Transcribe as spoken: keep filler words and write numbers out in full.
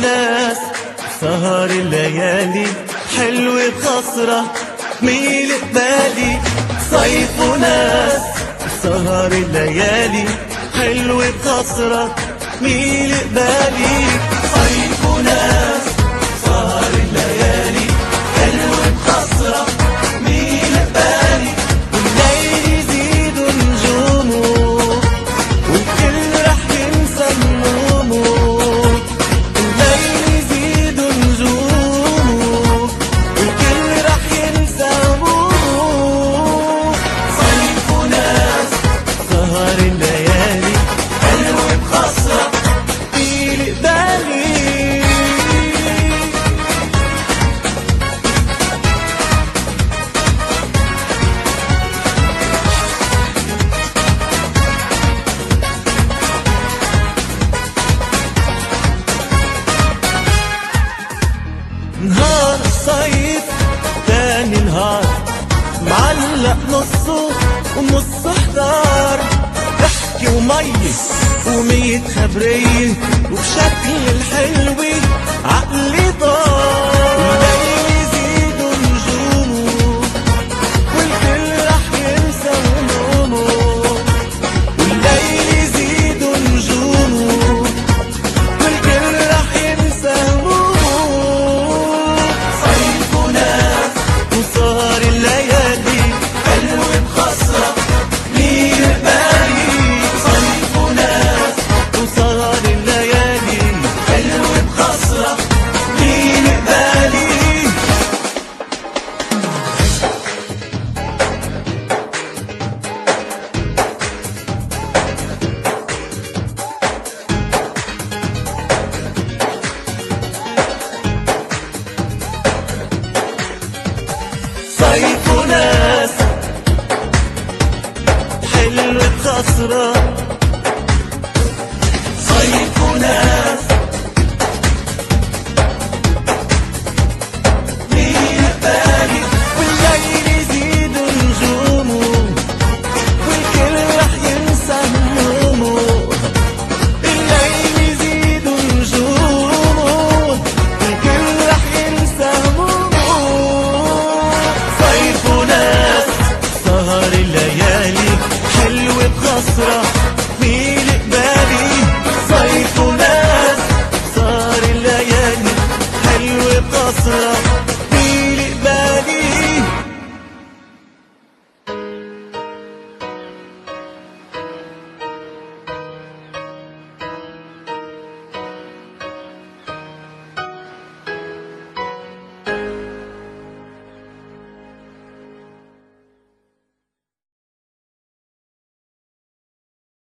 وناس سهر الليالي حلو بخسرة ميل قبالي. صيف وناس سهر الليالي حلو بخسرة ميل قبالي. صيف وناس سهر الليالي حلو بخسرة ميل قبالي. والليل يزيد نجومه والكل رح ينسى همومه. الليل يزيد نجومه والكل رح ينسى همومه. صيف وناس سهر الليالي حلو بخسرة ميل قبالي. نهار الصيف تاني نهار معلق نصه ونصه حضار. ضحكة ومية ومية خبرية وبشكل الحلوة عقلي طار. والليل يزيد نجومه والكل رح ينسى همومه. والليل يزيد نجومه والكل رح ينسى همومه. صيف وناس وسهر الليالي حلو بخسرة ميل قبالي. صيف وناس وسهر الليالي حلو بخسرة ميل قبالي. صيف وناس حلو بخسرة